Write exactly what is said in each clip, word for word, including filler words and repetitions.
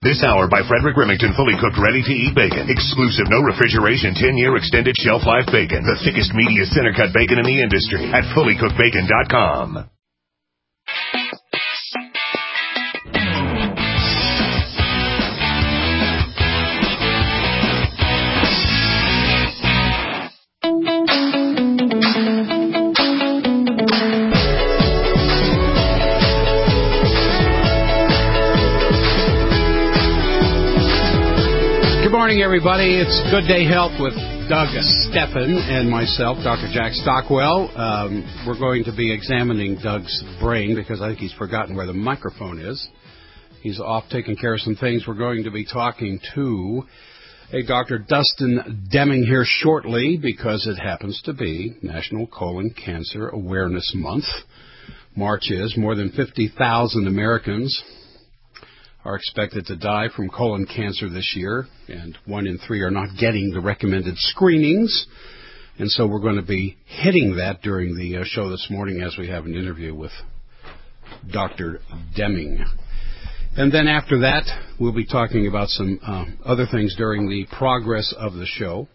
This hour by Frederick Remington, fully cooked, ready-to-eat bacon. Exclusive, no refrigeration, ten-year extended shelf life bacon. The thickest, meatiest, center-cut bacon in the industry at fully cooked bacon dot com. Good morning, everybody. It's Good Day Health with Doug Steffen and myself, Doctor Jack Stockwell. Um, we're going to be examining Doug's brain because I think he's forgotten where the microphone is. He's off taking care of some things. We're going to be talking to a Doctor Dustin Deming here shortly because it happens to be National Colon Cancer Awareness Month. March is. More than fifty thousand Americans are expected to die from colon cancer this year, and one in three are not getting the recommended screenings. And so we're going to be hitting that during the uh, show this morning as we have an interview with Doctor Deming. And then after that, we'll be talking about some uh, other things during the progress of the show.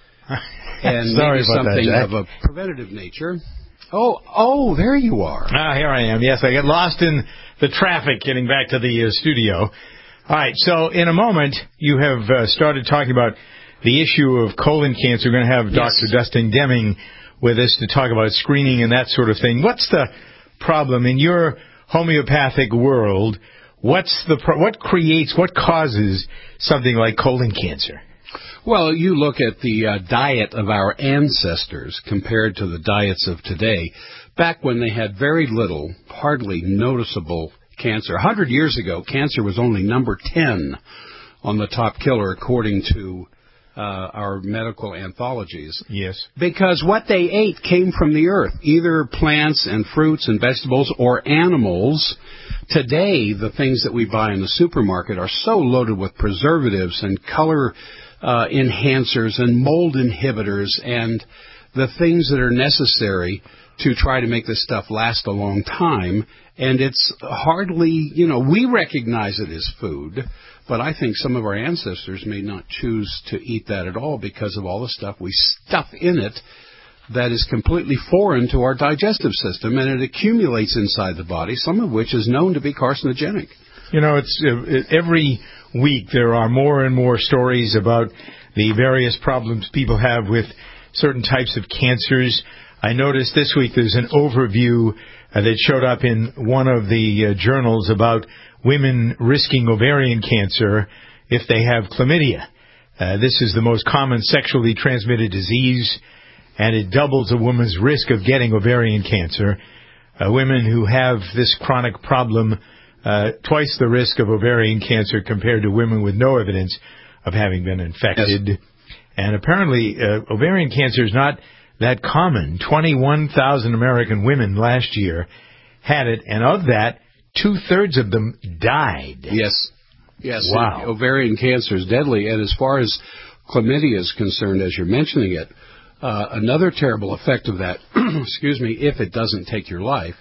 And Sorry maybe about something that, of a preventative nature. Oh, oh, there you are. Ah, here I am. Yes, I got lost in the traffic getting back to the uh, studio. All right, so in a moment, you have uh, started talking about the issue of colon cancer. We're going to have yes. Doctor Dustin Deming with us to talk about screening and that sort of thing. What's the problem in your homeopathic world? What's the pro- what creates, what causes something like colon cancer? Well, you look at the uh, diet of our ancestors compared to the diets of today. Back when they had very little, hardly noticeable cancer. A hundred years ago, cancer was only number ten on the top killer, according to uh, our medical anthologies. Yes. Because what they ate came from the earth, either plants and fruits and vegetables or animals. Today, the things that we buy in the supermarket are so loaded with preservatives and color uh, enhancers and mold inhibitors and the things that are necessary to try to make this stuff last a long time. And it's hardly, you know, we recognize it as food, but I think some of our ancestors may not choose to eat that at all because of all the stuff we stuff in it that is completely foreign to our digestive system, and it accumulates inside the body, some of which is known to be carcinogenic. You know, it's uh, every week there are more and more stories about the various problems people have with certain types of cancers. I noticed this week there's an overview uh, that showed up in one of the uh, journals about women risking ovarian cancer if they have chlamydia. Uh, this is the most common sexually transmitted disease, and it doubles a woman's risk of getting ovarian cancer. Uh, women who have this chronic problem, uh, twice the risk of ovarian cancer compared to women with no evidence of having been infected. Yes. And apparently, uh, ovarian cancer is not that common. twenty-one thousand American women last year had it, and of that, two-thirds of them died. Yes. Yes. Wow. Ovarian cancer is deadly, and as far as chlamydia is concerned, as you're mentioning it, uh, another terrible effect of that, excuse me, if it doesn't take your life,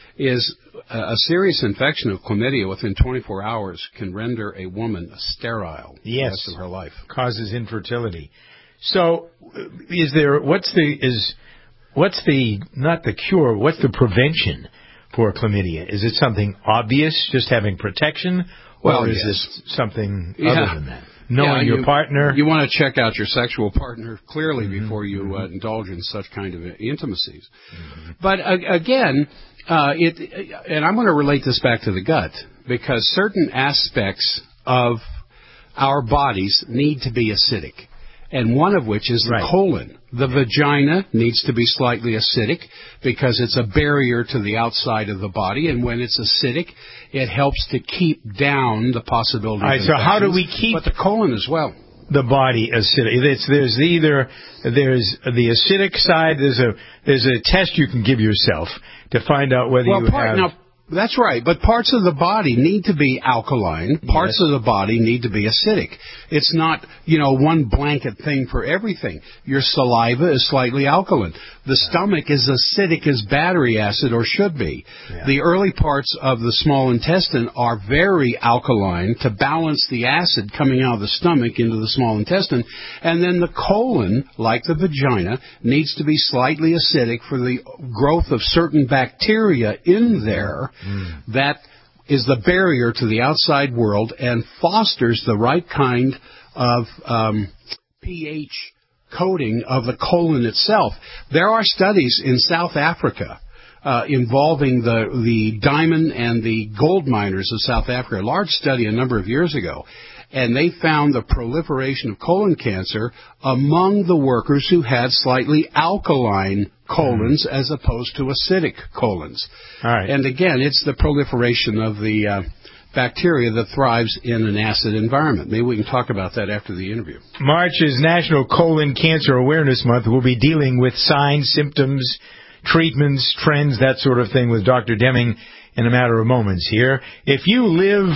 is a serious infection of chlamydia within twenty-four hours can render a woman sterile yes. the rest of her life. Causes infertility. So, is there, what's the, is, what's the, not the cure, what's the prevention for chlamydia? Is it something obvious, just having protection, well, or is yes. it something yeah. other than that? Knowing yeah, your you, partner? You want to check out your sexual partner clearly mm-hmm. before you uh, mm-hmm. indulge in such kind of intimacies. Mm-hmm. But uh, again, uh, it, and I'm going to relate this back to the gut, because certain aspects of our bodies need to be acidic, and one of which is the right. colon. The vagina needs to be slightly acidic because it's a barrier to the outside of the body, and when it's acidic, it helps to keep down the possibility All right, of so infections. how do we keep But the colon as well. the body acidic? It's, there's either there's the acidic side. There's a there's a test you can give yourself to find out whether well, you part, have. Now, That's right, but parts of the body need to be alkaline. Parts yes. of the body need to be acidic. It's not, you know, one blanket thing for everything. Your saliva is slightly alkaline. The yeah. stomach is acidic as battery acid, or should be. Yeah. The early parts of the small intestine are very alkaline to balance the acid coming out of the stomach into the small intestine. And then the colon, like the vagina, needs to be slightly acidic for the growth of certain bacteria in there. Mm. That is the barrier to the outside world and fosters the right kind of um, pH coating of the colon itself. There are studies in South Africa uh, involving the, the diamond and the gold miners of South Africa, a large study a number of years ago. And they found the proliferation of colon cancer among the workers who had slightly alkaline colons mm. as opposed to acidic colons. All right. And again, it's the proliferation of the uh, bacteria that thrives in an acid environment. Maybe we can talk about that after the interview. March is National Colon Cancer Awareness Month. We'll be dealing with signs, symptoms, treatments, trends, that sort of thing with Doctor Deming in a matter of moments here. If you live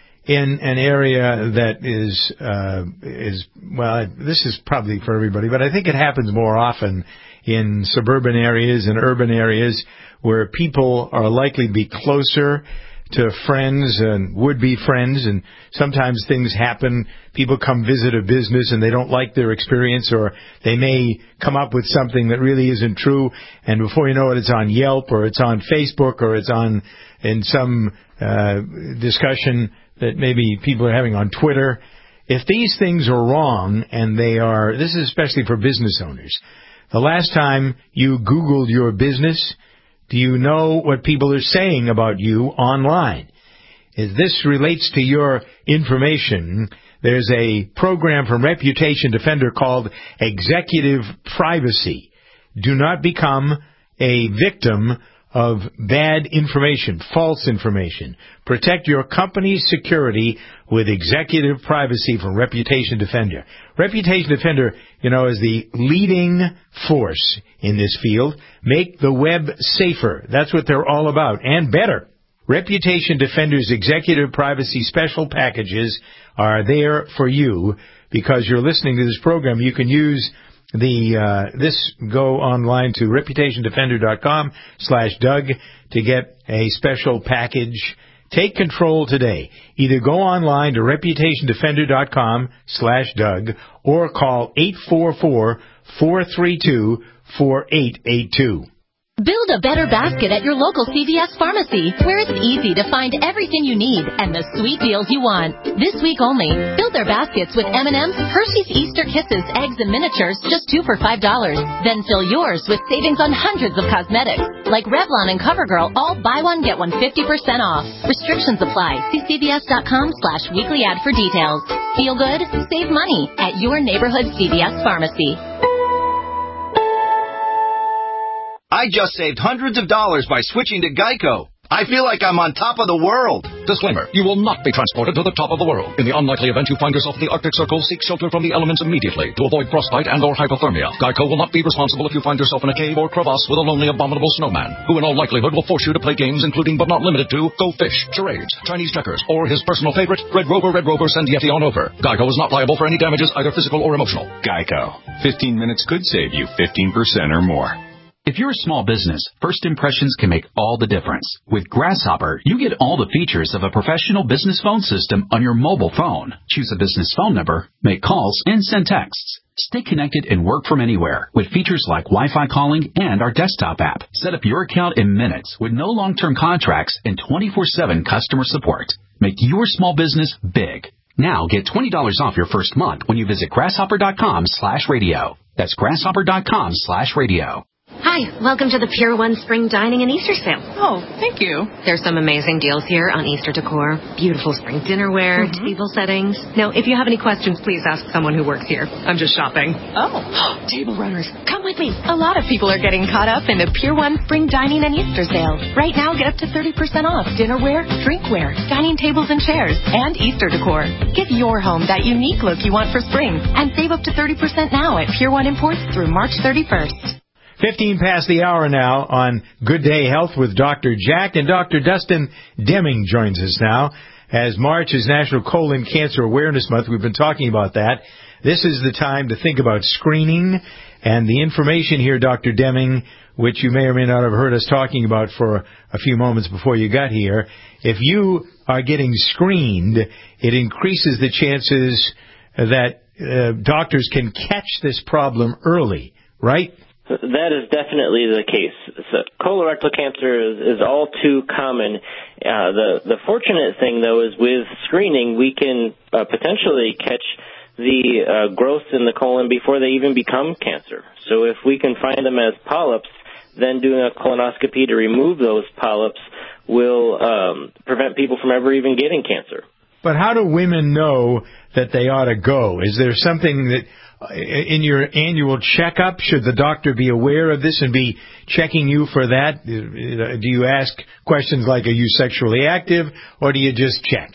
in an area that is, uh, is well, this is probably for everybody, but I think it happens more often in suburban areas and urban areas where people are likely to be closer to friends and would-be friends, and sometimes things happen. People come visit a business and they don't like their experience, or they may come up with something that really isn't true, and before you know it, it's on Yelp, or it's on Facebook, or it's on in some uh, discussion that maybe people are having on Twitter. If these things are wrong, and they are, this is especially for business owners, the last time you Googled your business, do you know what people are saying about you online? If this relates to your information, there's a program from Reputation Defender called Executive Privacy. Do not become a victim of bad information, false information. Protect your company's security with Executive Privacy from Reputation Defender. Reputation Defender, you know, is the leading force in this field. Make the web safer. That's what they're all about, and better. Reputation Defender's Executive Privacy special packages are there for you because you're listening to this program. You can use The uh, this go online to reputationdefender.com slash Doug to get a special package. Take control today. Either go online to reputationdefender.com slash Doug or call eight four four, four three two, four eight eight two. Build a better basket at your local C V S pharmacy, where it's easy to find everything you need and the sweet deals you want. This week only, build their baskets with M and M's, Hershey's Easter Kisses, eggs, and miniatures, just two for five dollars. Then fill yours with savings on hundreds of cosmetics, like Revlon and CoverGirl, all buy one, get one fifty percent off. Restrictions apply. See cvs.com slash weekly ad for details. Feel good? Save money at your neighborhood C V S pharmacy. I just saved hundreds of dollars by switching to Geico. I feel like I'm on top of the world. Disclaimer, you will not be transported to the top of the world. In the unlikely event you find yourself in the Arctic Circle, seek shelter from the elements immediately to avoid frostbite and or hypothermia. Geico will not be responsible if you find yourself in a cave or crevasse with a lonely, abominable snowman, who in all likelihood will force you to play games including but not limited to Go Fish, charades, Chinese checkers, or his personal favorite, Red Rover, Red Rover, send Yeti on over. Geico is not liable for any damages, either physical or emotional. Geico. fifteen minutes could save you fifteen percent or more. If you're a small business, first impressions can make all the difference. With Grasshopper, you get all the features of a professional business phone system on your mobile phone. Choose a business phone number, make calls, and send texts. Stay connected and work from anywhere with features like Wi-Fi calling and our desktop app. Set up your account in minutes with no long-term contracts and twenty-four seven customer support. Make your small business big. Now get twenty dollars off your first month when you visit grasshopper.com slash radio. That's grasshopper.com slash radio. Hi, welcome to the Pier one Spring Dining and Easter Sale. Oh, thank you. There's some amazing deals here on Easter decor, beautiful spring dinnerware, mm-hmm. table settings. Now, if you have any questions, please ask someone who works here. I'm just shopping. Oh. Table runners, come with me. A lot of people are getting caught up in the Pier one Spring Dining and Easter Sale. Right now, get up to thirty percent off dinnerware, drinkware, dining tables and chairs, and Easter decor. Give your home that unique look you want for spring and save up to thirty percent now at Pier one Imports through March thirty-first. fifteen past the hour now on Good Day Health with Doctor Jack, and Doctor Dustin Deming joins us now. As March is National Colon Cancer Awareness Month, we've been talking about that. This is the time to think about screening, and the information here, Doctor Deming, which you may or may not have heard us talking about for a few moments before you got here. If you are getting screened, it increases the chances that uh, doctors can catch this problem early, right? That is definitely the case. So colorectal cancer is, is all too common. Uh, the, the fortunate thing, though, is with screening, we can uh, potentially catch the uh, growth in the colon before they even become cancer. So if we can find them as polyps, then doing a colonoscopy to remove those polyps will um, prevent people from ever even getting cancer. But how do women know that they ought to go? Is there something that in your annual checkup, should the doctor be aware of this and be checking you for that? Do you ask questions like, are you sexually active, or do you just check?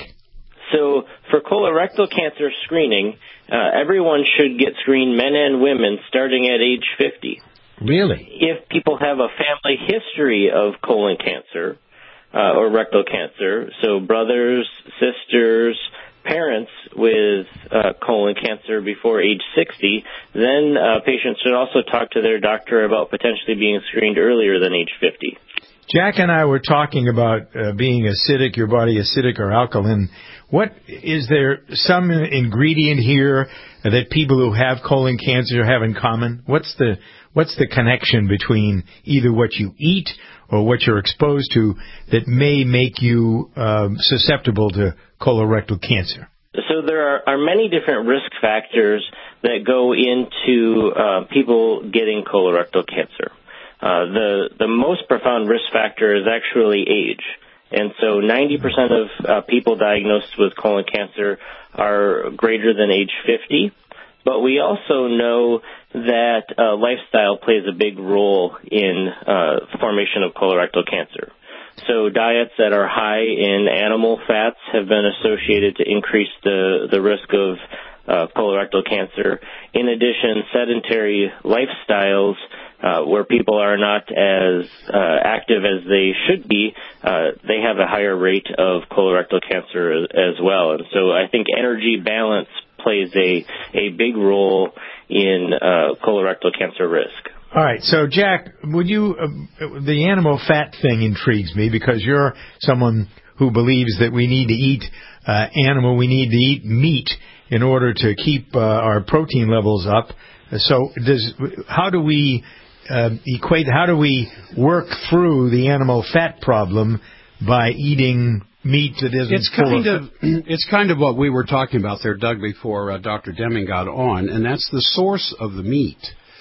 So for colorectal cancer screening, uh, everyone should get screened, men and women, starting at age fifty. Really? If people have a family history of colon cancer uh, or rectal cancer, so brothers, sisters, parents with uh, colon cancer before age sixty, then uh, patients should also talk to their doctor about potentially being screened earlier than age fifty. Jack and I were talking about uh, being acidic, your body acidic or alkaline. What is there some ingredient here that people who have colon cancer have in common? What's the what's the connection between either what you eat or what you're exposed to that may make you um, susceptible to colorectal cancer? So there are, are many different risk factors that go into uh, people getting colorectal cancer. Uh, the the most profound risk factor is actually age. And so ninety percent of uh, people diagnosed with colon cancer are greater than age fifty. But we also know that uh, lifestyle plays a big role in uh, formation of colorectal cancer. So diets that are high in animal fats have been associated to increase the, the risk of uh, colorectal cancer. In addition, sedentary lifestyles uh, where people are not as uh, active as they should be, uh, they have a higher rate of colorectal cancer as, as well. And so I think energy balance plays a, a big role in uh, colorectal cancer risk. All right. So, Jack, would you, uh, the animal fat thing intrigues me because you're someone who believes that we need to eat uh, animal, we need to eat meat in order to keep uh, our protein levels up. So, does how do we uh, equate, how do we work through the animal fat problem by eating meat that isn't it's full kind of, of it's kind of what we were talking about there, Doug, before uh, Doctor Deming got on, and that's the source of the meat.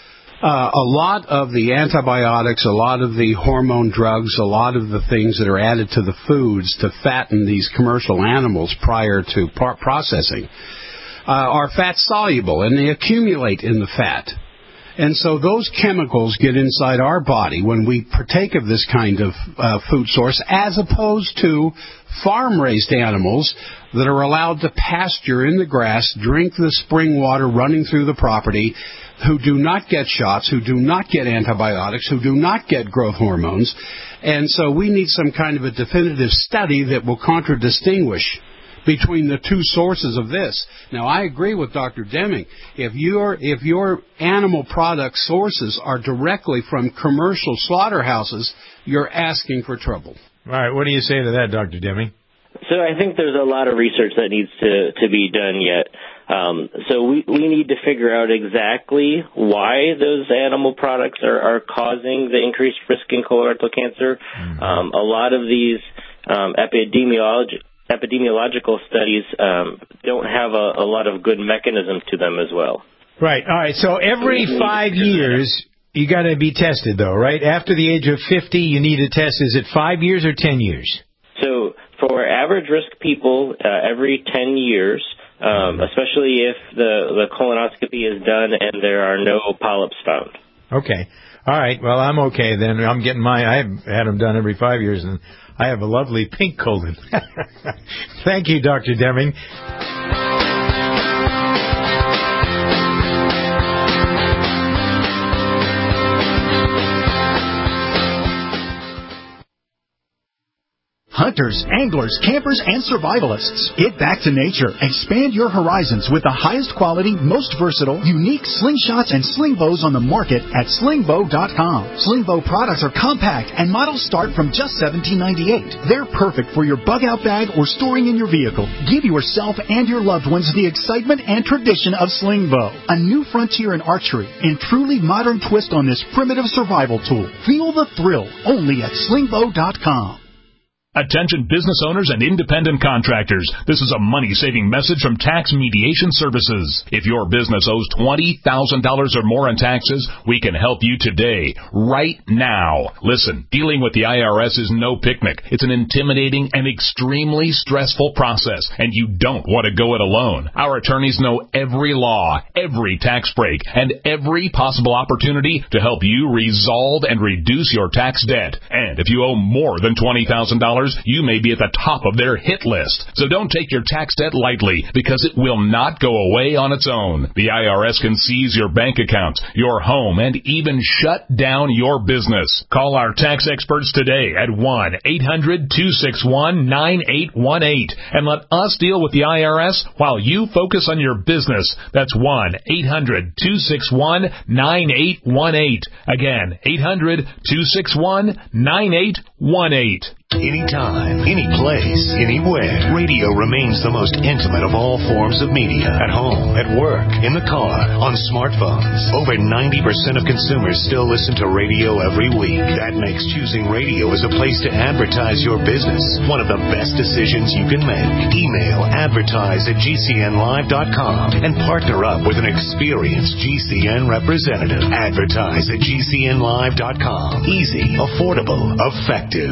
Uh, a lot of the antibiotics, a lot of the hormone drugs, a lot of the things that are added to the foods to fatten these commercial animals prior to par- processing uh, are fat soluble, and they accumulate in the fat. And so those chemicals get inside our body when we partake of this kind of uh, food source, as opposed to farm-raised animals that are allowed to pasture in the grass, drink the spring water running through the property, who do not get shots, who do not get antibiotics, who do not get growth hormones. And so we need some kind of a definitive study that will contradistinguish between the two sources of this. Now, I agree with Doctor Deming. If your if your animal product sources are directly from commercial slaughterhouses, you're asking for trouble. All right. What do you say to that, Doctor Deming? So I think there's a lot of research that needs to, to be done yet. Um, so we, we need to figure out exactly why those animal products are, are causing the increased risk in colorectal cancer. Mm-hmm. Um, a lot of these um, epidemiological epidemiological studies um, don't have a, a lot of good mechanism to them as well. Right. All right. So every five years, you got to be tested, though, right? After the age of fifty, you need a test. Is it five years or ten years? So for average risk people, uh, every ten years, um, especially if the, the colonoscopy is done and there are no polyps found. Okay. All right. Well, I'm okay then. I'm getting my, I've had them done every five years, and I have a lovely pink colon. Thank you, Doctor Deming. hunters, anglers, campers, and survivalists. Get back to nature. Expand your horizons with the highest quality, most versatile, unique slingshots and sling bows on the market at sling bow dot com. Sling bow products are compact and models start from just seventeen ninety-eight. They're perfect for your bug out bag or storing in your vehicle. Give yourself and your loved ones the excitement and tradition of sling bow. A new frontier in archery and truly modern twist on this primitive survival tool. Feel the thrill only at sling bow dot com. Attention business owners and independent contractors. This is a money-saving message from Tax Mediation Services. If your business owes twenty thousand dollars or more in taxes, we can help you today, right now. Listen, dealing with the I R S is no picnic. It's an intimidating and extremely stressful process, and you don't want to go it alone. Our attorneys know every law, every tax break, and every possible opportunity to help you resolve and reduce your tax debt. And if you owe more than twenty thousand dollars, you may be at the top of their hit list. So don't take your tax debt lightly, because it will not go away on its own. The I R S can seize your bank accounts, your home, and even shut down your business. Call our tax experts today at one eight hundred two six one nine eight one eight and let us deal with the I R S while you focus on your business. That's one eight hundred two six one nine eight one eight. Again, eight hundred two six one nine eight one eight. Anytime, any place, anywhere, radio remains the most intimate of all forms of media. At home, at work, in the car, on smartphones. Over ninety percent of consumers still listen to radio every week. That makes choosing radio as a place to advertise your business one of the best decisions you can make. Email advertise at G C N live dot com and partner up with an experienced G C N representative. Advertise at G C N live dot com. Easy, affordable, effective.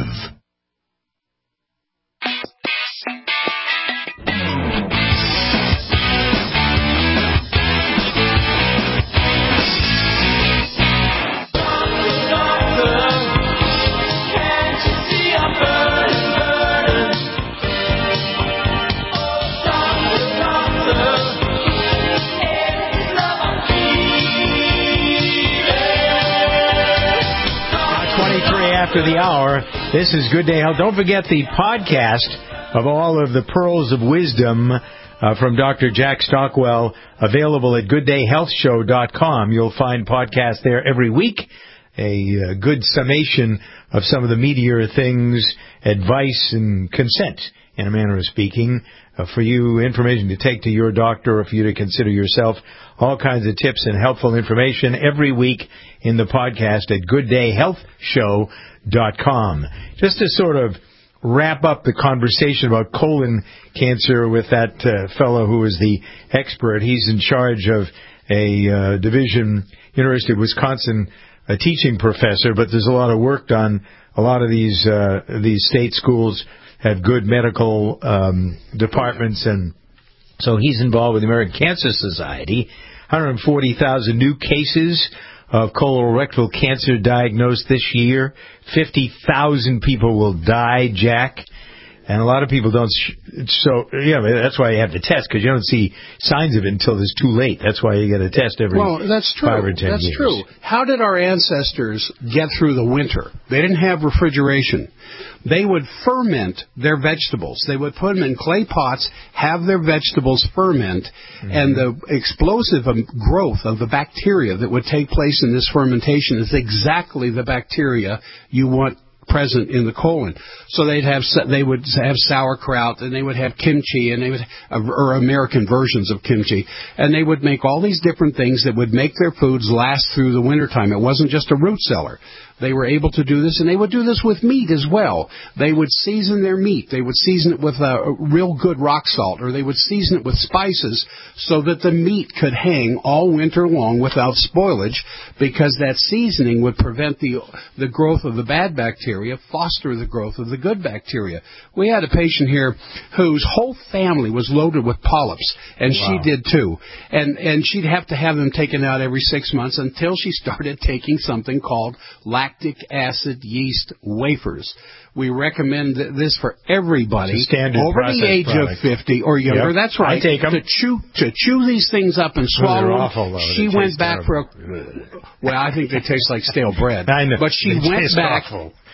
After the hour, this is Good Day Health. Don't forget the podcast of all of the pearls of wisdom uh, from Doctor Jack Stockwell, available at good day health show dot com. You'll find podcasts there every week, a uh, good summation of some of the meatier things, advice and consent, in a manner of speaking, uh, for you, information to take to your doctor or for you to consider yourself. All kinds of tips and helpful information every week in the podcast at good day health show dot com. Just to sort of wrap up the conversation about colon cancer with that uh, fellow who is the expert. He's in charge of a uh, division, University of Wisconsin, a teaching professor, but there's a lot of work done. A lot of these uh, these state schools have good medical um, departments, and so he's involved with the American Cancer Society. one hundred forty thousand new cases of colorectal cancer diagnosed this year. fifty thousand people will die, Jack. And a lot of people don't. Sh- so, yeah, that's why you have to test, because you don't see signs of it until it's too late. That's why you get a test every well, that's true. five or ten that's years. That's true. How did our ancestors get through the winter? They didn't have refrigeration. They would ferment their vegetables. They would put them in clay pots, have their vegetables ferment, mm-hmm. and the explosive growth of the bacteria that would take place in this fermentation is exactly the bacteria you want present in the colon. So they'd have they would have sauerkraut, and they would have kimchi, and they would or American versions of kimchi, and they would make all these different things that would make their foods last through the wintertime. It wasn't just a root cellar. They were able to do this, and they would do this with meat as well. They would season their meat. They would season it with a real good rock salt, or they would season it with spices so that the meat could hang all winter long without spoilage, because that seasoning would prevent the the growth of the bad bacteria, foster the growth of the good bacteria. We had a patient here whose whole family was loaded with polyps, and wow. she did too. And, and she'd have to have them taken out every six months until she started taking something called lactic lactic acid yeast wafers. We recommend this for everybody over the age product. of fifty or younger. Yep. That's right. I take them. To chew, to chew these things up and swallow well, them. Awful, though. She they went back terrible. for a... Well, I think they taste like stale bread. I know. But she they went back... Awful.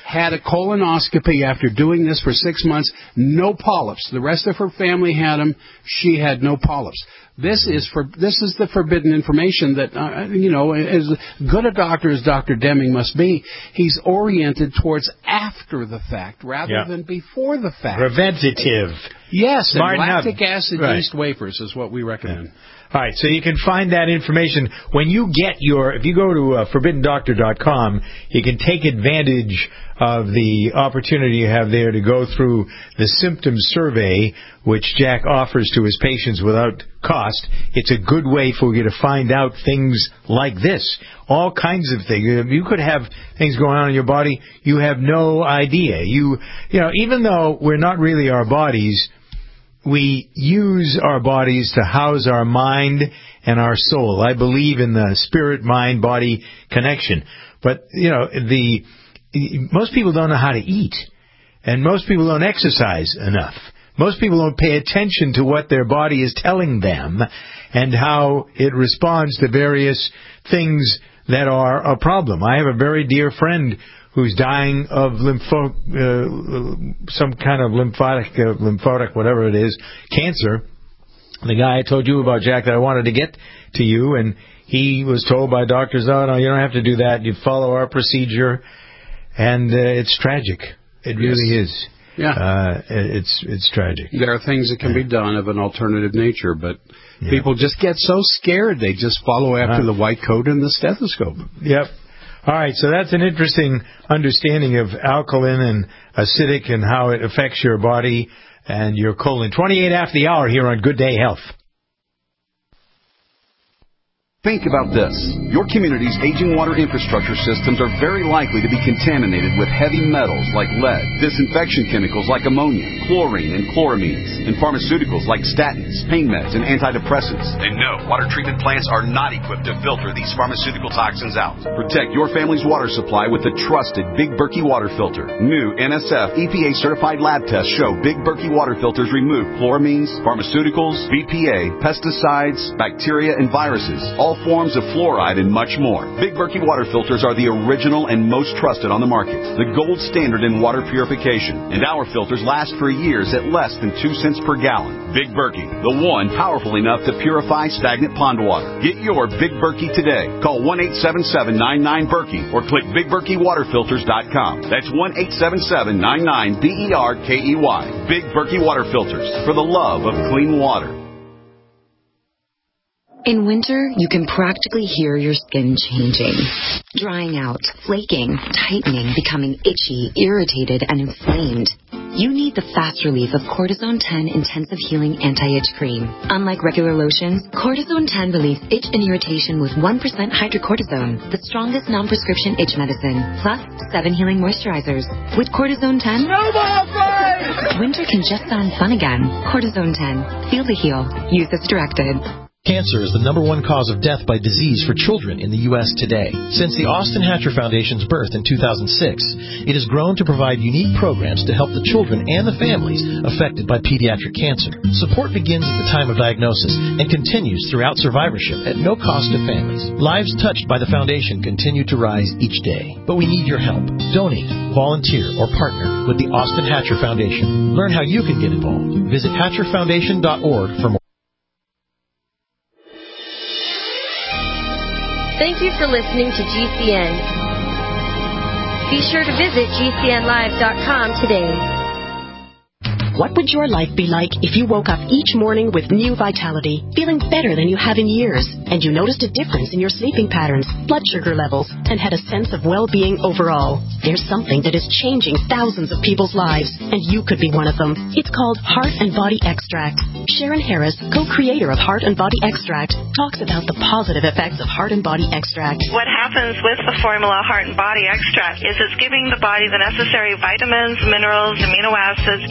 had a colonoscopy after doing this for six months, no polyps. The rest of her family had them. She had no polyps. This is for this is the forbidden information that, uh, you know, as good a doctor as Doctor Deming must be, he's oriented towards after the fact rather yeah. than before the fact. Preventative. Yes, Smart and lactic enough. acid Right. yeast wafers is what we recommend. Yeah. All right, so you can find that information when you get your, if you go to uh, forbidden doctor dot com, you can take advantage of the opportunity you have there to go through the symptom survey, which Jack offers to his patients without cost. It's a good way for you to find out things like this. All kinds of things. You could have things going on in your body you have no idea. You, you know, even though we're not really our bodies, we use our bodies to house our mind and our soul. I believe in the spirit-mind-body connection. But, you know, the most people don't know how to eat. And most people don't exercise enough. Most people don't pay attention to what their body is telling them and how it responds to various things that are a problem. I have a very dear friend who's dying of lympho, uh, some kind of lymphatic, uh, lymphatic, whatever it is, cancer. The guy I told you about, Jack, that I wanted to get to you, and he was told by doctors, oh, no, you don't have to do that. You follow our procedure, and uh, it's tragic. It really yes. is. Yeah. Uh, it's it's tragic. There are things that can be done of an alternative nature, but yeah. people just get so scared they just follow after uh, the white coat and the stethoscope. Yep. All right, so that's an interesting understanding of alkaline and acidic and how it affects your body and your colon. twenty-eight after the hour here on Good Day Health. Think about this. Your community's aging water infrastructure systems are very likely to be contaminated with heavy metals like lead, disinfection chemicals like ammonia, chlorine and chloramines, and pharmaceuticals like statins, pain meds, and antidepressants. And no, water treatment plants are not equipped to filter these pharmaceutical toxins out. Protect your family's water supply with the trusted Big Berkey water filter. New N S F E P A-certified lab tests show Big Berkey water filters remove chloramines, pharmaceuticals, B P A, pesticides, bacteria, and viruses, all forms of fluoride, and much more. Big Berkey water filters are the original and most trusted on the market, the gold standard in water purification, and our filters last for years at less than two cents per gallon. Big Berkey, the one powerful enough to purify stagnant pond water. Get your Big Berkey today. Call one eight seven seven, nine nine, Berkey or click big berkey water filters dot com. That's one eight seven seven, nine nine, B E R K E Y. Big Berkey water filters, for the love of clean water. In winter, you can practically hear your skin changing, drying out, flaking, tightening, becoming itchy, irritated, and inflamed. You need the fast relief of Cortisone ten Intensive Healing Anti-Itch Cream. Unlike regular lotions, Cortisone ten relieves itch and irritation with one percent hydrocortisone, the strongest non-prescription itch medicine, plus seven healing moisturizers. With Cortisone ten, no more fight! Winter can just sound fun again. Cortisone ten. Feel the heal. Use as directed. Cancer is the number one cause of death by disease for children in the U S today. Since the Austin Hatcher Foundation's birth in two thousand six, it has grown to provide unique programs to help the children and the families affected by pediatric cancer. Support begins at the time of diagnosis and continues throughout survivorship at no cost to families. Lives touched by the foundation continue to rise each day. But we need your help. Donate, volunteer, or partner with the Austin Hatcher Foundation. Learn how you can get involved. Visit hatcher foundation dot org for more. Thank you for listening to G C N. Be sure to visit G C N live dot com today. What would your life be like if you woke up each morning with new vitality, feeling better than you have in years, and you noticed a difference in your sleeping patterns, blood sugar levels, and had a sense of well-being overall? There's something that is changing thousands of people's lives, and you could be one of them. It's called Heart and Body Extract. Sharon Harris, co-creator of Heart and Body Extract, talks about the positive effects of Heart and Body Extract. What happens with the formula Heart and Body Extract is it's giving the body the necessary vitamins, minerals, amino acids, enzymes,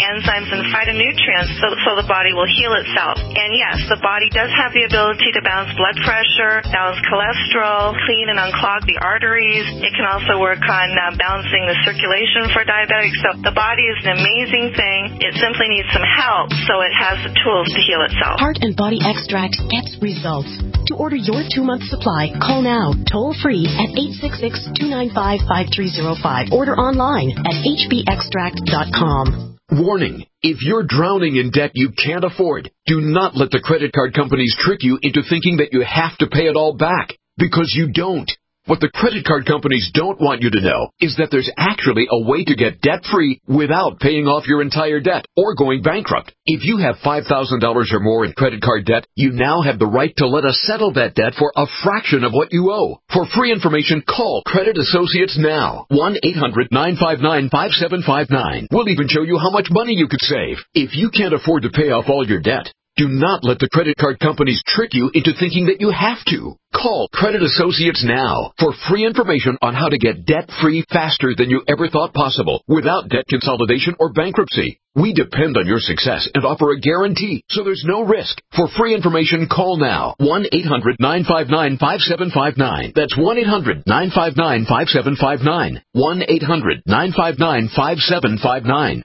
and phytonutrients so, so the body will heal itself. And yes, the body does have the ability to balance blood pressure, balance cholesterol, clean and unclog the arteries. It can also work on uh, balancing the circulation for diabetics. So the body is an amazing thing. It simply needs some help so it has the tools to heal itself. Heart and Body Extract gets results. To order your two-month supply, call now, toll-free at eight six six, two nine five, five three zero five. Order online at h b extract dot com. Warning, if you're drowning in debt you can't afford, do not let the credit card companies trick you into thinking that you have to pay it all back, because you don't. What the credit card companies don't want you to know is that there's actually a way to get debt-free without paying off your entire debt or going bankrupt. If you have five thousand dollars or more in credit card debt, you now have the right to let us settle that debt for a fraction of what you owe. For free information, call Credit Associates now. one eight hundred, nine five nine, five seven five nine. We'll even show you how much money you could save. If you can't afford to pay off all your debt, do not let the credit card companies trick you into thinking that you have to. Call Credit Associates now for free information on how to get debt-free faster than you ever thought possible without debt consolidation or bankruptcy. We depend on your success and offer a guarantee, so there's no risk. For free information, call now. one eight hundred, nine five nine, five seven five nine. That's one eight hundred, nine five nine, five seven five nine. one eight hundred, nine five nine, five seven five nine.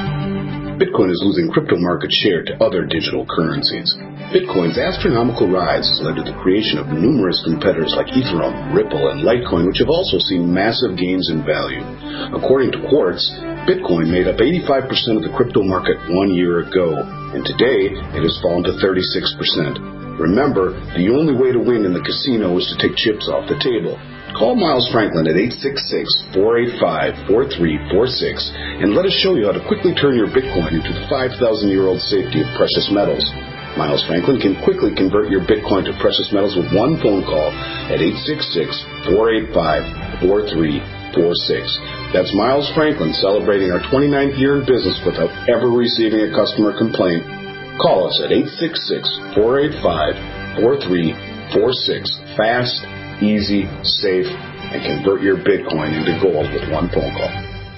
Bitcoin is losing crypto market share to other digital currencies. Bitcoin's astronomical rise has led to the creation of numerous competitors like Ethereum, Ripple, and Litecoin, which have also seen massive gains in value. According to Quartz, Bitcoin made up eighty-five percent of the crypto market one year ago, and today it has fallen to thirty-six percent. Remember, the only way to win in the casino is to take chips off the table. Call Miles Franklin at eight six six, four eight five, four three four six and let us show you how to quickly turn your Bitcoin into the five thousand year old safety of precious metals. Miles Franklin can quickly convert your Bitcoin to precious metals with one phone call at eight six six, four eight five, four three four six. That's Miles Franklin celebrating our twenty-ninth year in business without ever receiving a customer complaint. Call us at eight six six, four eight five, four three four six. Fast, easy, safe, and convert your Bitcoin into gold with one phone call.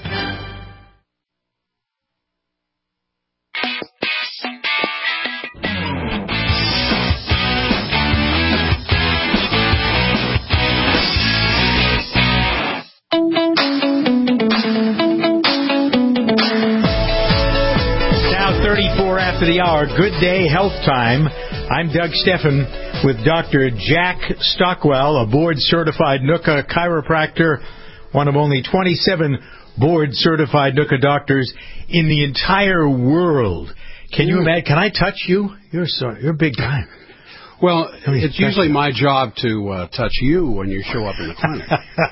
Now thirty-four after the hour, Good Day Health Time. I'm Doug Steffen with Doctor Jack Stockwell, a board-certified N U C A chiropractor, one of only twenty-seven board-certified N U C A doctors in the entire world. Can you imagine? Can I touch you? You're so you're big time. Well, it's usually my job to uh, touch you when you show up in the clinic.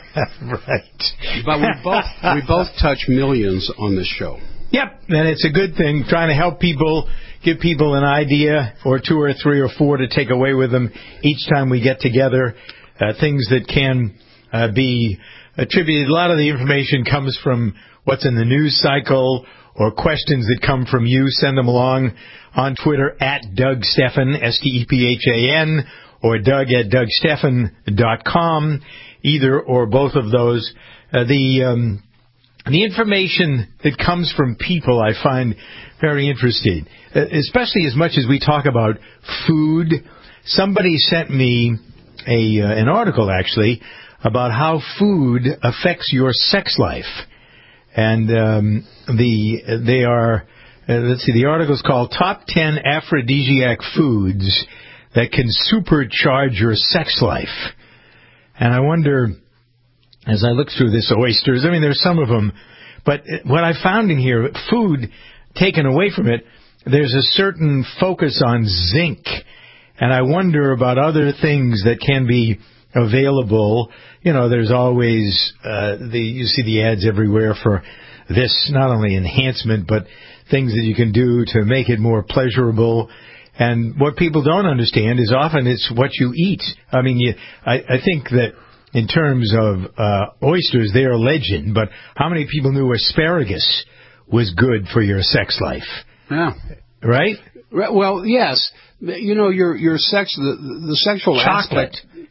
Right. But we both we both touch millions on this show. Yep, and it's a good thing, trying to help people, give people an idea or two or three or four to take away with them each time we get together, uh, things that can uh, be attributed. A lot of the information comes from what's in the news cycle or questions that come from you. Send them along on Twitter at Doug Steffen, S T E P H A N, or Doug at Doug Steffen dot com, either or both of those. Uh, the... Um, The information that comes from people I find very interesting, especially as much as we talk about food. Somebody sent me a uh, an article, actually, about how food affects your sex life. And um, the they are, uh, let's see, the article is called Top ten Aphrodisiac Foods That Can Supercharge Your Sex Life. And I wonder, as I look through this, oysters, I mean, there's some of them, but what I found in here, food taken away from it, there's a certain focus on zinc, and I wonder about other things that can be available. You know, there's always, uh, the you see the ads everywhere for this, not only enhancement, but things that you can do to make it more pleasurable. And what people don't understand is often it's what you eat. I mean, you, I, I think that in terms of uh, oysters, they are legend, but how many people knew asparagus was good for your sex life? Yeah. Right? Well, yes. You know, your your sex, the, the sexual Chocolate aspect.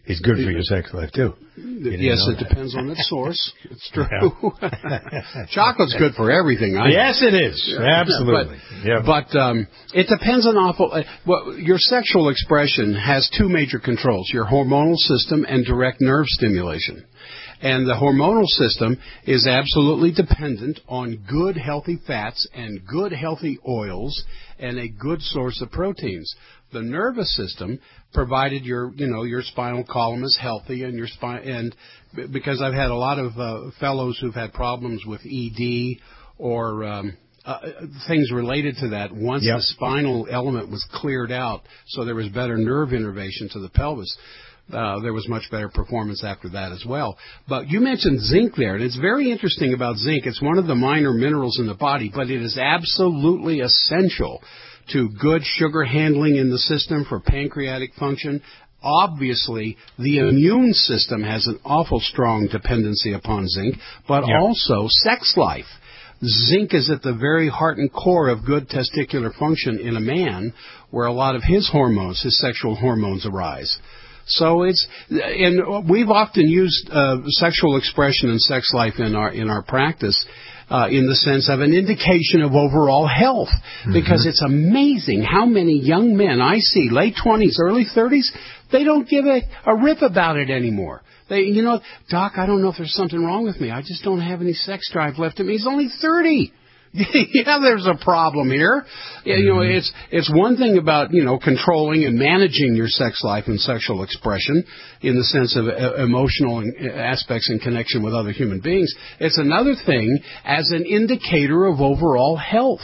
is good for your sex life, too. Yes, it that. depends on its source. It's true. Yeah. Chocolate's good for everything. I yes, it is. Yeah. Absolutely. But, yeah. but um, it depends on awful. Uh, well, your sexual expression has two major controls: your hormonal system and direct nerve stimulation. And the hormonal system is absolutely dependent on good, healthy fats and good, healthy oils and a good source of proteins. The nervous system, provided your, you know, your spinal column is healthy and your spine, and because I've had a lot of uh, fellows who've had problems with E D or um, uh, things related to that. Once yep. the spinal element was cleared out, so there was better nerve innervation to the pelvis. Uh, there was much better performance after that as well. But you mentioned zinc there, and it's very interesting about zinc. It's one of the minor minerals in the body, but it is absolutely essential to good sugar handling in the system for pancreatic function. Obviously, the immune system has an awful strong dependency upon zinc, but yep. also sex life. Zinc is at the very heart and core of good testicular function in a man, where a lot of his hormones, his sexual hormones, arise. So it's, and we've often used uh, sexual expression and sex life in our in our practice uh, in the sense of an indication of overall health, mm-hmm. because it's amazing how many young men I see, late twenties, early thirties, they don't give a, a rip about it anymore. They, you know, Doc, I don't know if there's something wrong with me. I just don't have any sex drive left in me. He's only thirty. Yeah, there's a problem here. Mm-hmm. You know, it's it's one thing about, you know, controlling and managing your sex life and sexual expression in the sense of uh, emotional aspects in connection with other human beings. It's another thing as an indicator of overall health.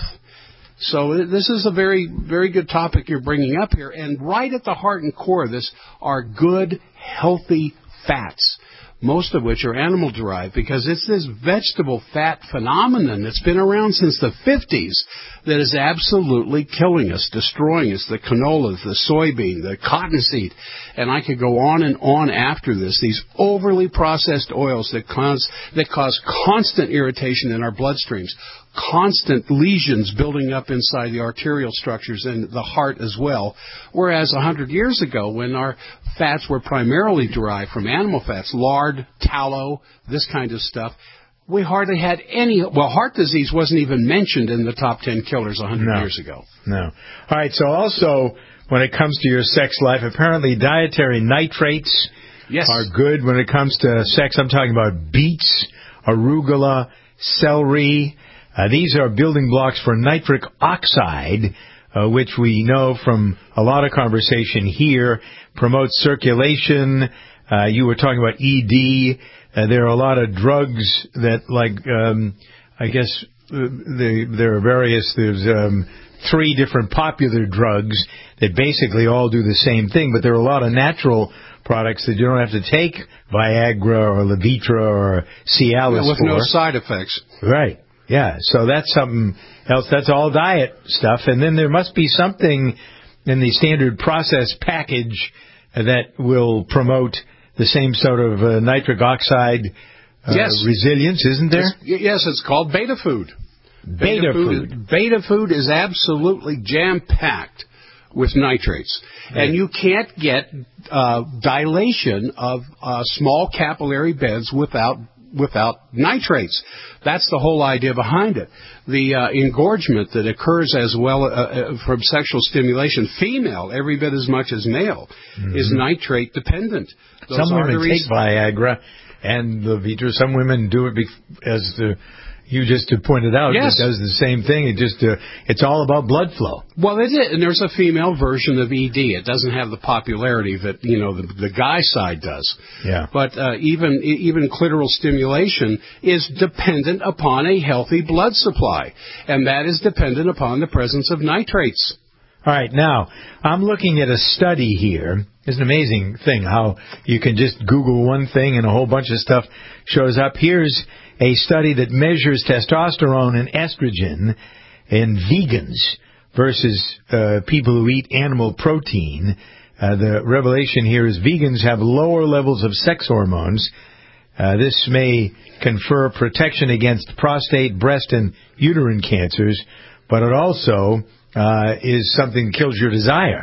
So this is a very, very good topic you're bringing up here. And right at the heart and core of this are good, healthy fats, most of which are animal-derived, because it's this vegetable fat phenomenon that's been around since the fifties that is absolutely killing us, destroying us, the canola, the soybean, the cottonseed, and I could go on and on after this, these overly processed oils that cause, that cause constant irritation in our bloodstreams, constant lesions building up inside the arterial structures and the heart as well, whereas a hundred years ago, when our fats were primarily derived from animal fats, lard, tallow, this kind of stuff, we hardly had any, well, heart disease wasn't even mentioned in the top ten killers a hundred no. years ago. No. All right, so also, when it comes to your sex life, apparently dietary nitrates yes. are good when it comes to sex. I'm talking about beets, arugula, celery. Uh, these are building blocks for nitric oxide, uh, which we know from a lot of conversation here, promotes circulation. Uh, you were talking about E D. Uh, there are a lot of drugs that, like, um, I guess uh, the, there are various, there's um, three different popular drugs that basically all do the same thing, but there are a lot of natural products that you don't have to take Viagra or Levitra or Cialis yeah, with for. no side effects. Right. Yeah, so that's something else. That's all diet stuff. And then there must be something in the standard process package that will promote the same sort of uh, nitric oxide uh, yes. resilience, isn't there? It's, yes, it's called Beta Food. Beta, Beta food. food. Beta Food is absolutely jam-packed with nitrates. Right. And you can't get uh, dilation of uh, small capillary beds without without nitrates. That's the whole idea behind it. The uh, engorgement that occurs as well uh, uh, from sexual stimulation, female every bit as much as male, mm-hmm. is nitrate dependent. Those Some women arteries, take Viagra and Levitra. Some women do it be- as the you just pointed out. Yes. It does the same thing. It just uh, it's all about blood flow. Well, it is, and there's a female version of E D. It doesn't have the popularity that you know the, the guy side does. Yeah. But uh, even even clitoral stimulation is dependent upon a healthy blood supply, and that is dependent upon the presence of nitrates. All right, now, I'm looking at a study here. It's an amazing thing how you can just Google one thing and a whole bunch of stuff shows up. Here's a study that measures testosterone and estrogen in vegans versus uh, people who eat animal protein. Uh, the revelation here is vegans have lower levels of sex hormones. Uh, this may confer protection against prostate, breast, and uterine cancers, but it also uh, is something that kills your desire.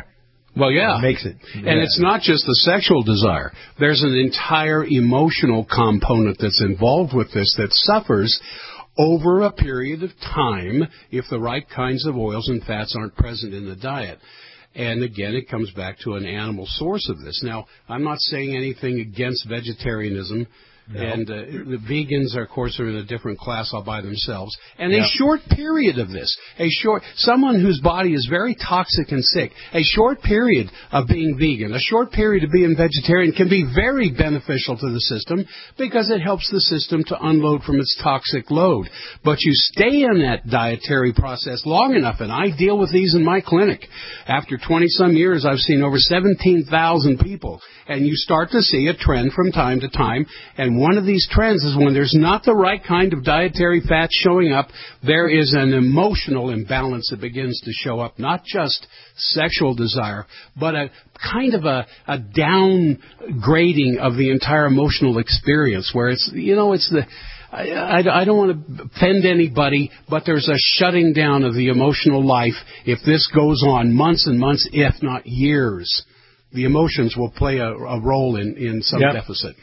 Well, yeah. It makes it. And yeah. it's not just the sexual desire. There's an entire emotional component that's involved with this that suffers over a period of time if the right kinds of oils and fats aren't present in the diet. And again, it comes back to an animal source of this. Now, I'm not saying anything against vegetarianism. No. And uh, the vegans, are, of course, are in a different class all by themselves. And yeah. a short period of this, a short, someone whose body is very toxic and sick, a short period of being vegan, a short period of being vegetarian can be very beneficial to the system because it helps the system to unload from its toxic load. But you stay in that dietary process long enough, and I deal with these in my clinic. After twenty-some years, I've seen over seventeen thousand people, and you start to see a trend from time to time, and one of these trends is when there's not the right kind of dietary fat showing up, there is an emotional imbalance that begins to show up, not just sexual desire, but a kind of a, a downgrading of the entire emotional experience where it's, you know, it's the... I, I, I don't want to offend anybody, but there's a shutting down of the emotional life if this goes on months and months, if not years. The emotions will play a, a role in, in some yep. deficit.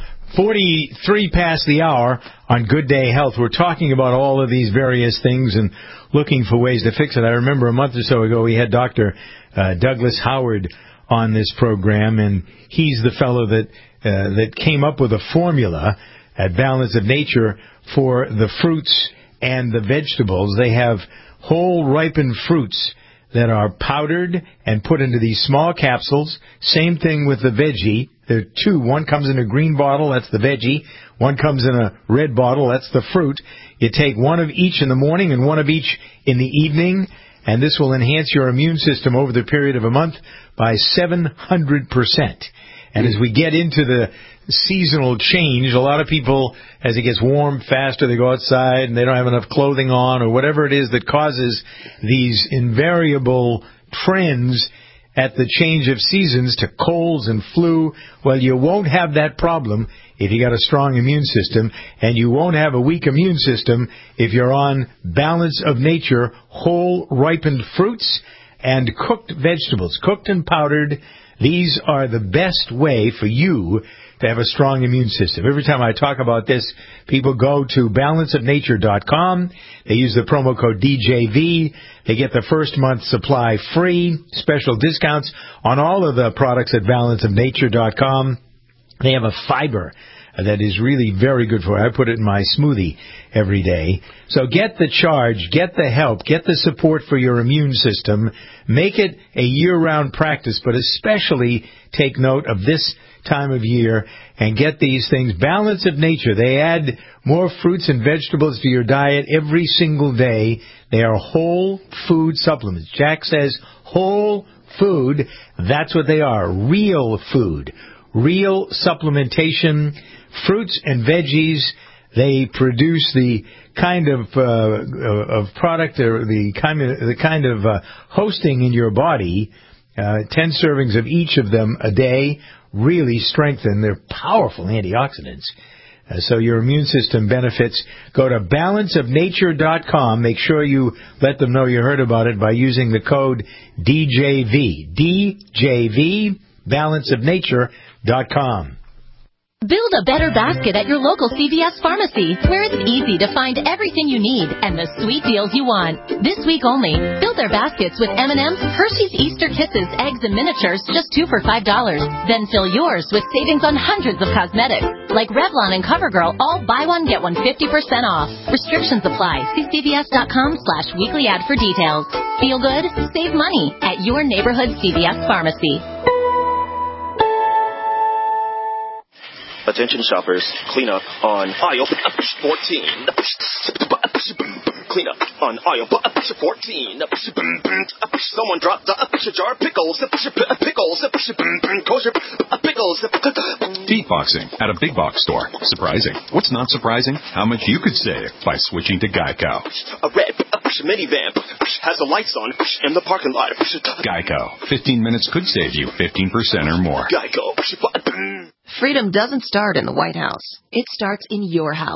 forty-three past the hour on Good Day Health. We're talking about all of these various things and looking for ways to fix it. I remember a month or so ago we had Doctor Uh, Douglas Howard on this program, and he's the fellow that uh, that came up with a formula at Balance of Nature for the fruits and the vegetables. They have whole ripened fruits that are powdered and put into these small capsules. Same thing with the veggie. There are two. One comes in a green bottle, that's the veggie. One comes in a red bottle, that's the fruit. You take one of each in the morning and one of each in the evening, and this will enhance your immune system over the period of a month by seven hundred percent. And as we get into the seasonal change, a lot of people, as it gets warm faster, they go outside and they don't have enough clothing on or whatever it is that causes these invariable trends at the change of seasons to colds and flu. Well, you won't have that problem if you got a strong immune system, and you won't have a weak immune system if you're on Balance of Nature whole ripened fruits and cooked vegetables, cooked and powdered. These are the best way for you to have a strong immune system. Every time I talk about this, people go to balance of nature dot com. They use the promo code D J V. They get the first month supply free, special discounts on all of the products at balance of nature dot com. They have a fiber that is really very good for you. I put it in my smoothie every day. So get the charge, get the help, get the support for your immune system. Make it a year-round practice, but especially take note of this time of year and get these things. Balance of Nature. They add more fruits and vegetables to your diet every single day. They are whole food supplements. Jack says whole food. That's what they are. Real food. Real supplementation. Fruits and veggies. They produce the kind of uh, of product or the kind of the kind of uh, hosting in your body. Uh, ten servings of each of them a day really strengthen. They're powerful antioxidants. Uh, so your immune system benefits. Go to balance of nature dot com. Make sure you let them know you heard about it by using the code D J V. D J V, balance of nature dot com. Build a better basket at your local C V S pharmacy, where it's easy to find everything you need and the sweet deals you want. This week only, fill their baskets with M and M's, Hershey's Easter Kisses, eggs, and miniatures, just two for five dollars. Then fill yours with savings on hundreds of cosmetics, like Revlon and CoverGirl, all buy one, get one fifty percent off. Restrictions apply. See C V S dot com slash weekly ad for details. Feel good, save money at your neighborhood C V S pharmacy. Attention shoppers, clean up on aisle fourteen. Clean up on aisle fourteen. Someone dropped a jar of pickles. Pickles. Kosher pickles. Beatboxing at a big box store. Surprising. What's not surprising? How much you could save by switching to Geico. A red minivan has the lights on in the parking lot. Geico. fifteen minutes could save you fifteen percent or more. Geico. Freedom doesn't start in the White House. It starts in your house.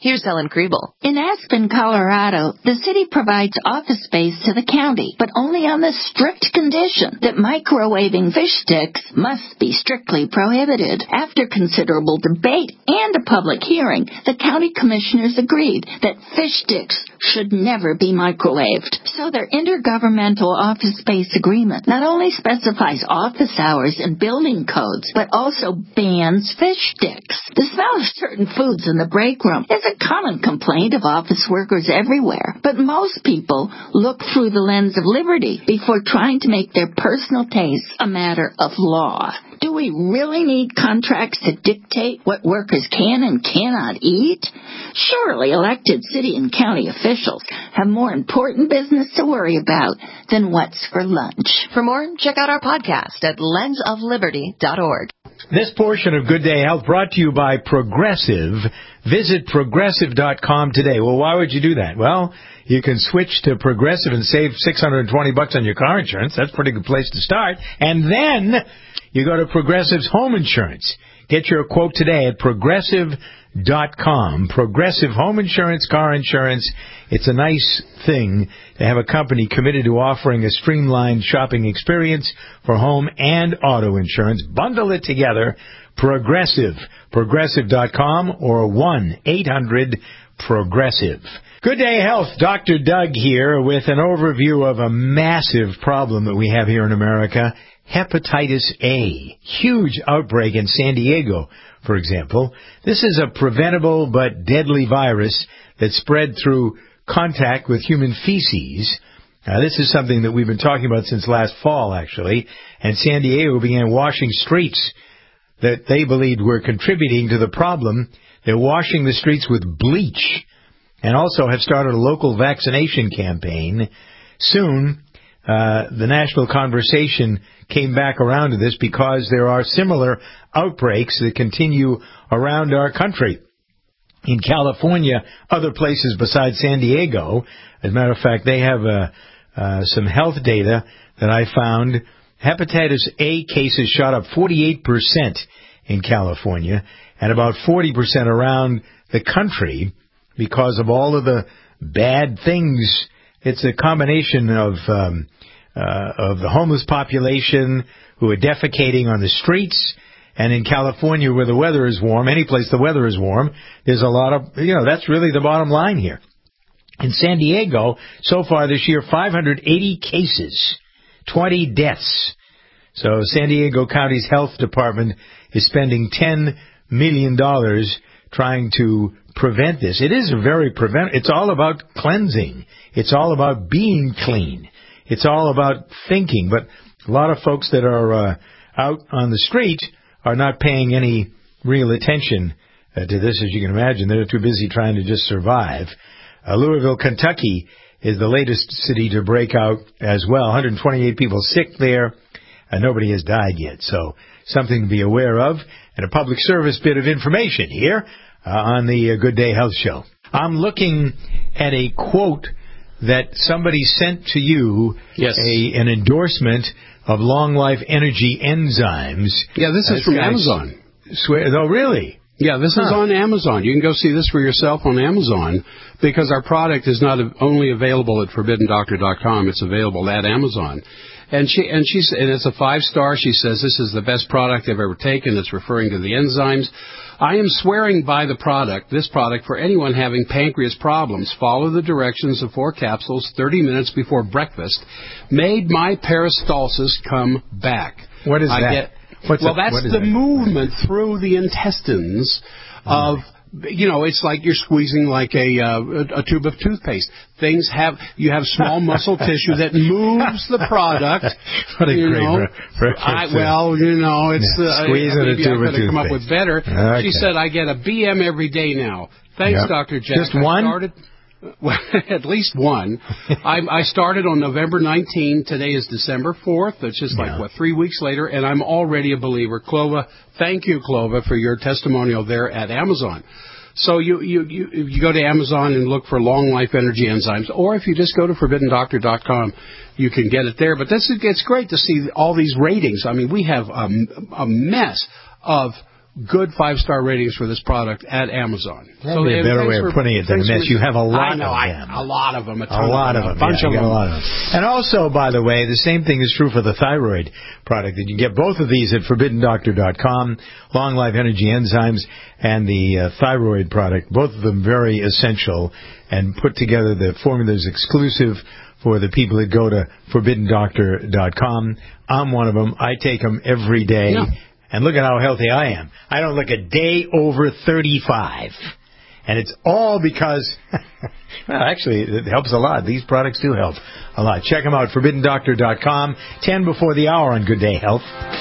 Here's Ellen Kriebel. In Aspen, Colorado, the city provides office space to the county, but only on the strict condition that microwaving fish sticks must be strictly prohibited. After considerable debate and a public hearing, the county commissioners agreed that fish sticks should never be microwaved. So their intergovernmental office space agreement not only specifies office hours and building codes, but also bans fish sticks. The smell of certain foods in the break room is a common complaint of office workers everywhere, but most people look through the lens of liberty before trying to make their personal tastes a matter of law. Do we really need contracts to dictate what workers can and cannot eat? Surely elected city and county officials have more important business to worry about than what's for lunch. For more, check out our podcast at lens of liberty dot org. This portion of Good Day Health brought to you by Progressive. Visit progressive dot com today. Well, why would you do that? Well, you can switch to Progressive and save six hundred twenty bucks on your car insurance. That's a pretty good place to start. And then you go to Progressive's home insurance. Get your quote today at progressive dot com. Progressive home insurance, car insurance. It's a nice thing to have a company committed to offering a streamlined shopping experience for home and auto insurance. Bundle it together. Progressive. progressive dot com or one eight hundred progressive. Good Day Health. Doctor Doug here with an overview of a massive problem that we have here in America. Hepatitis A. Huge outbreak in San Diego, for example. This is a preventable but deadly virus that spread through contact with human feces. Now, this is something that we've been talking about since last fall, actually. And San Diego began washing streets that they believed were contributing to the problem. They're washing the streets with bleach and also have started a local vaccination campaign. Soon, uh, the national conversation came back around to this because there are similar outbreaks that continue around our country. In California, other places besides San Diego, as a matter of fact, they have uh, uh, some health data that I found. Hepatitis A cases shot up forty-eight percent in California and about forty percent around the country because of all of the bad things. It's a combination of um, uh, of the homeless population who are defecating on the streets. And in California, where the weather is warm, any place the weather is warm, there's a lot of, you know, that's really the bottom line here. In San Diego, so far this year, five hundred eighty cases, twenty deaths. So San Diego County's health department is spending ten million dollars trying to prevent this. It is a very prevent. It's all about cleansing. It's all about being clean. It's all about thinking. But a lot of folks that are uh, out on the street are not paying any real attention uh, to this, as you can imagine. They're too busy trying to just survive. Uh, Louisville, Kentucky is the latest city to break out as well. one hundred twenty-eight people sick there. Uh, nobody has died yet, so something to be aware of. And a public service bit of information here uh, on the uh, Good Day Health Show. I'm looking at a quote that somebody sent to you, yes. a, an endorsement of Long Life Energy enzymes. Yeah, this is from Amazon. Swear, oh, really? Yeah, this huh. is on Amazon. You can go see this for yourself on Amazon because our product is not only available at forbidden doctor dot com, it's available at Amazon. And she and she's and it's a five star. She says this is the best product I've ever taken. It's referring to the enzymes. I am swearing by the product, this product, for anyone having pancreas problems. Follow the directions of four capsules thirty minutes before breakfast. Made my peristalsis come back. What is I that? Get, What's well, a, that's what the that? movement through the intestines of, you know, it's like you're squeezing like a, uh, a, a tube of toothpaste. Things have, you have small muscle tissue that moves the product. What a you great know. re- reference. I, well, you know, it's, yeah. uh, squeezing maybe a tube I of could have toothpaste. come up with better. Okay. She said I get a B M every day now. Thanks, yep. Doctor Jack. Just one? I started, well, at least one. I, I started on November nineteenth. Today is December fourth. It's just like, yeah. what, three weeks later, and I'm already a believer. Clova, thank you, Clova, for your testimonial there at Amazon. So you, you, you, you go to Amazon and look for Long Life Energy enzymes, or if you just go to forbidden doctor dot com, you can get it there. But this, it's great to see all these ratings. I mean, we have a, a mess of good five-star ratings for this product at Amazon. That'd so be a better way of putting it than this. You have a lot I know, of I, them. A lot of them. A, a lot of them. A bunch yeah, of them. A lot of them. And also, by the way, the same thing is true for the thyroid product. That you get both of these at forbidden doctor dot com, Long Life Energy Enzymes and the uh, thyroid product. Both of them very essential and put together. The formula is exclusive for the people that go to forbidden doctor dot com. I'm one of them. I take them every day. Yeah. And look at how healthy I am. I don't look a day over thirty-five. And it's all because, well, actually, it helps a lot. These products do help a lot. Check them out, forbidden doctor dot com, ten before the hour on Good Day Health.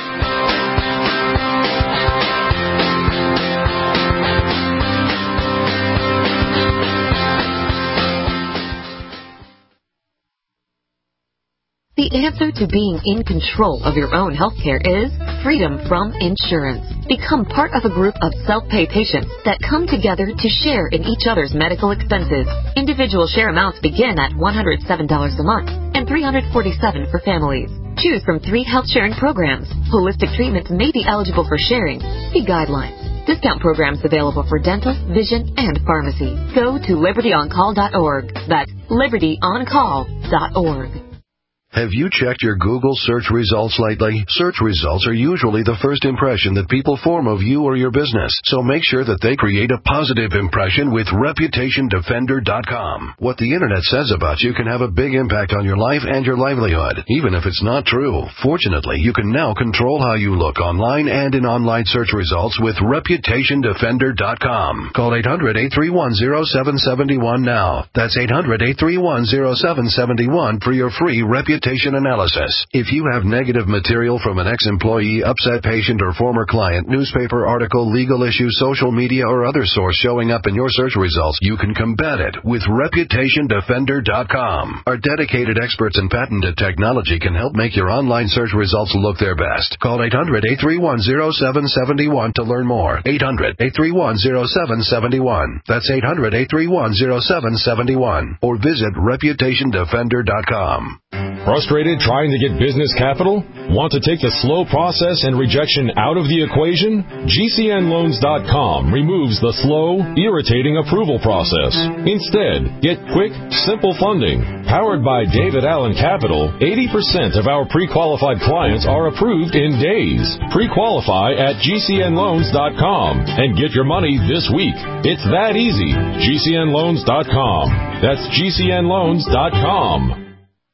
The answer to being in control of your own healthcare is freedom from insurance. Become part of a group of self-pay patients that come together to share in each other's medical expenses. Individual share amounts begin at one hundred seven dollars a month and three hundred forty-seven dollars for families. Choose from three health sharing programs. Holistic treatments may be eligible for sharing. See guidelines. Discount programs available for dental, vision, and pharmacy. Go to liberty on call dot org. That's liberty on call dot org. Have you checked your Google search results lately? Search results are usually the first impression that people form of you or your business, so make sure that they create a positive impression with reputation defender dot com. What the Internet says about you can have a big impact on your life and your livelihood, even if it's not true. Fortunately, you can now control how you look online and in online search results with reputation defender dot com. Call eight hundred, eight three one, zero seven seven one now. That's eight hundred, eight three one, zero seven seven one for your free reputation analysis. If you have negative material from an ex-employee, upset patient, or former client, newspaper article, legal issue, social media, or other source showing up in your search results, you can combat it with reputation defender dot com. Our dedicated experts in patented technology can help make your online search results look their best. Call eight hundred, eight three one, zero seven seven one to learn more. eight hundred, eight three one, zero seven seven one. That's eight hundred, eight three one, zero seven seven one. Or visit reputation defender dot com. Frustrated trying to get business capital? Want to take the slow process and rejection out of the equation? G C N loans dot com removes the slow, irritating approval process. Instead, get quick, simple funding. Powered by David Allen Capital, eighty percent of our pre-qualified clients are approved in days. Pre-qualify at G C N loans dot com and get your money this week. It's that easy. G C N loans dot com. That's G C N loans dot com.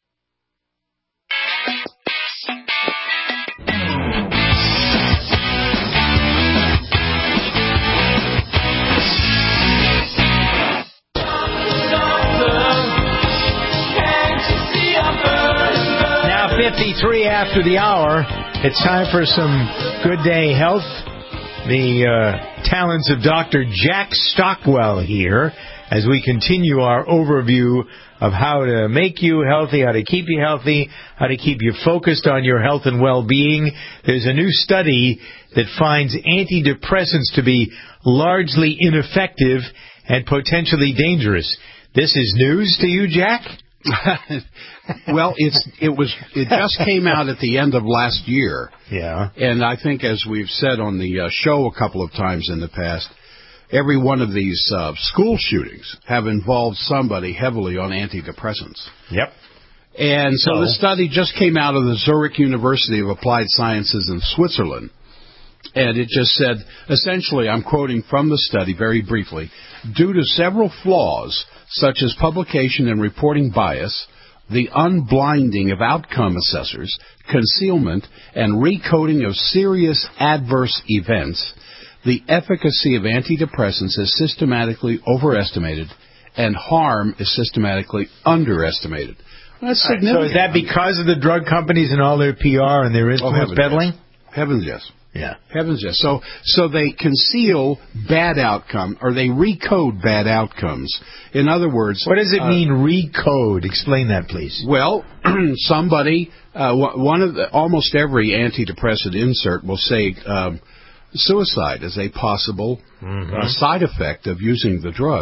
fifty-three after the hour. It's time for some Good Day Health. The uh, talents of Doctor Jack Stockwell here as we continue our overview of how to make you healthy, how to keep you healthy, how to keep you focused on your health and well-being. There's a new study that finds antidepressants to be largely ineffective and potentially dangerous. This is news to you, Jack? Well, it's it was it just came out at the end of last year. Yeah. And I think, as we've said on the uh, show a couple of times in the past, every one of these uh, school shootings have involved somebody heavily on antidepressants. Yep. And so, so the study just came out of the Zurich University of Applied Sciences in Switzerland. And it just said, essentially, I'm quoting from the study very briefly, due to several flaws, such as publication and reporting bias, the unblinding of outcome assessors, concealment, and recoding of serious adverse events, the efficacy of antidepressants is systematically overestimated, and harm is systematically underestimated. That's significant. So is that because of the drug companies and all their P R and their influence oh, peddling? Yes. Heavens, yes. Yeah. Heavens, yes. So, so they conceal bad outcome, or they recode bad outcomes. In other words, what does it uh, mean, recode? Explain that, please. Well, somebody, uh, one of the, almost every antidepressant insert will say um, suicide is a possible mm-hmm. uh, side effect of using the drug.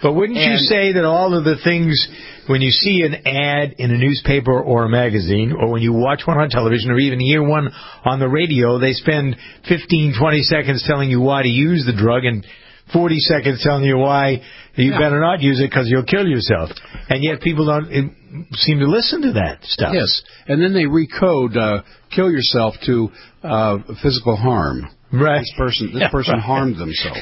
But wouldn't and, you say that all of the things, when you see an ad in a newspaper or a magazine, or when you watch one on television or even hear one on the radio, they spend fifteen, twenty seconds telling you why to use the drug and forty seconds telling you why you yeah. better not use it because you'll kill yourself. And yet people don't it, seem to listen to that stuff. Yes, and then they recode uh, kill yourself to uh, physical harm. Right. This person, this person harmed themselves.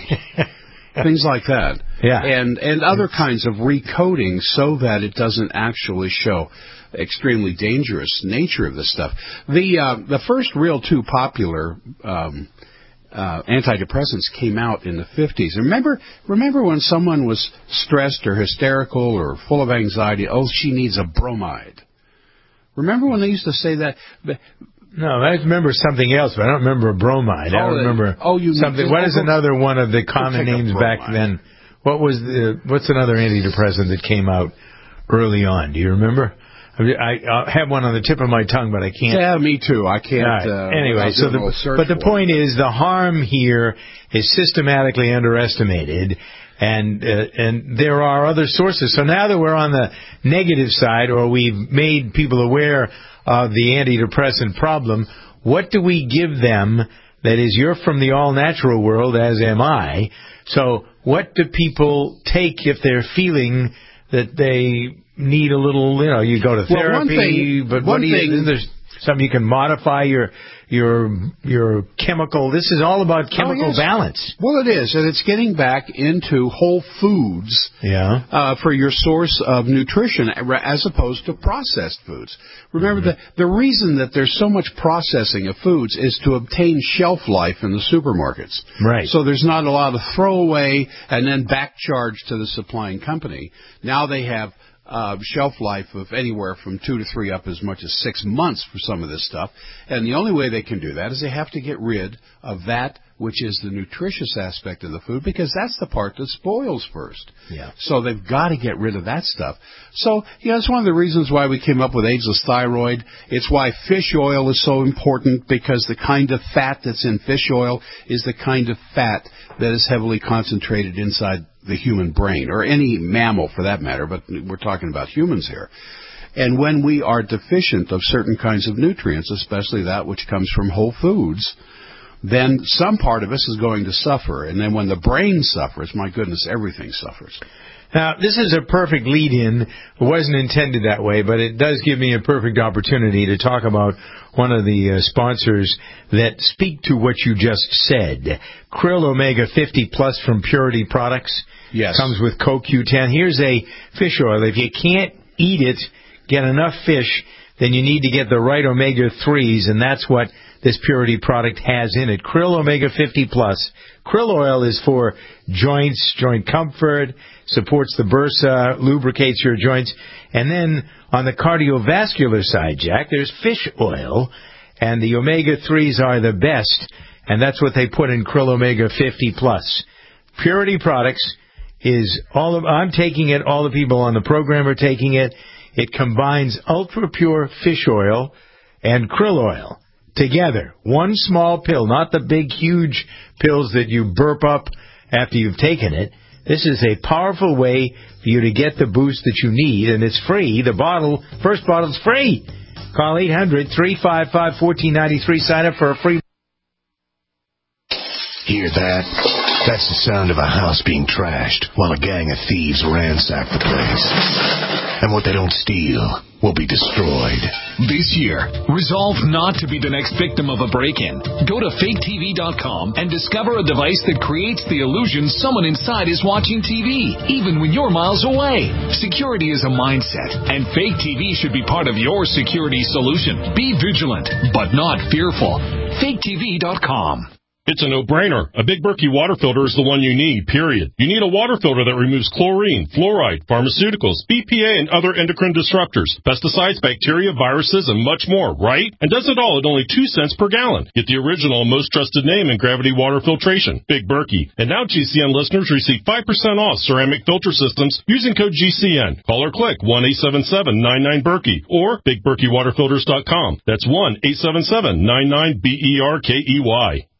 Things like that. Yeah. And and other kinds of recoding so that it doesn't actually show extremely dangerous nature of this stuff. The uh, the first real two popular um, uh, antidepressants came out in the fifties. Remember remember when someone was stressed or hysterical or full of anxiety, oh, she needs a bromide. Remember when they used to say that? No, I remember something else, but I don't remember a bromide. Oh, I don't remember oh, you something. What is another one of the common names back then? What was the? What's another antidepressant that came out early on? Do you remember? I, I have one on the tip of my tongue, but I can't. Yeah, me too. I can't. Right. Uh, anyway, so the but the point is, the harm here is systematically underestimated. And uh, and there are other sources. So now that we're on the negative side, or we've made people aware of the antidepressant problem, what do we give them? That is, you're from the all-natural world, as am I. So what do people take if they're feeling that they need a little, you know, you go to therapy, well, one thing, but one what do you, thing, isn't there something you can modify your your your chemical? This is all about chemical oh, yes. balance. Well, it is, and it's getting back into whole foods yeah. uh, for your source of nutrition as opposed to processed foods. Remember, mm-hmm. the, the reason that there's so much processing of foods is to obtain shelf life in the supermarkets. Right. So there's not a lot of throwaway and then back charge to the supplying company. Now they have Uh, shelf life of anywhere from two to three up as much as six months for some of this stuff. And the only way they can do that is they have to get rid of that which is the nutritious aspect of the food, because that's the part that spoils first. Yeah. So they've got to get rid of that stuff. So, you know, it's one of the reasons why we came up with ageless thyroid. It's why fish oil is so important, because the kind of fat that's in fish oil is the kind of fat that is heavily concentrated inside the human brain, or any mammal for that matter, but we're talking about humans here. And when we are deficient of certain kinds of nutrients, especially that which comes from whole foods, then some part of us is going to suffer. And then when the brain suffers, my goodness, everything suffers. Now, this is a perfect lead-in. It wasn't intended that way, but it does give me a perfect opportunity to talk about one of the uh, sponsors that speak to what you just said. Krill Omega fifty Plus from Purity Products. Yes. Comes with Co Q ten. Here's a fish oil. If you can't eat it, get enough fish, then you need to get the right omega threes, and that's what this Purity product has in it. Krill Omega fifty Plus. Krill oil is for joints, joint comfort, supports the bursa, lubricates your joints. And then on the cardiovascular side, Jack, there's fish oil, and the omega threes are the best, and that's what they put in Krill Omega fifty Plus. Purity Products is all of, I'm taking it, all the people on the program are taking it. It combines ultra pure fish oil and krill oil together. One small pill, not the big, huge pills that you burp up after you've taken it. This is a powerful way for you to get the boost that you need, and it's free. The bottle, first bottle's free. Call eight hundred, three five five, one four nine three. Sign up for a free. Hear that? That's the sound of a house being trashed while a gang of thieves ransack the place. And what they don't steal will be destroyed. This year, resolve not to be the next victim of a break-in. Go to fake T V dot com and discover a device that creates the illusion someone inside is watching T V, even when you're miles away. Security is a mindset, and Fake T V should be part of your security solution. Be vigilant, but not fearful. fake T V dot com. It's a no-brainer. A Big Berkey water filter is the one you need, period. You need a water filter that removes chlorine, fluoride, pharmaceuticals, B P A, and other endocrine disruptors, pesticides, bacteria, viruses, and much more, right? And does it all at only two cents per gallon. Get the original and most trusted name in gravity water filtration, Big Berkey. And now G C N listeners receive five percent off ceramic filter systems using code G C N. Call or click one eight seven seven, nine nine, Berkey or big berkey water filters dot com. That's one eight seven seven, nine nine, B E R K E Y.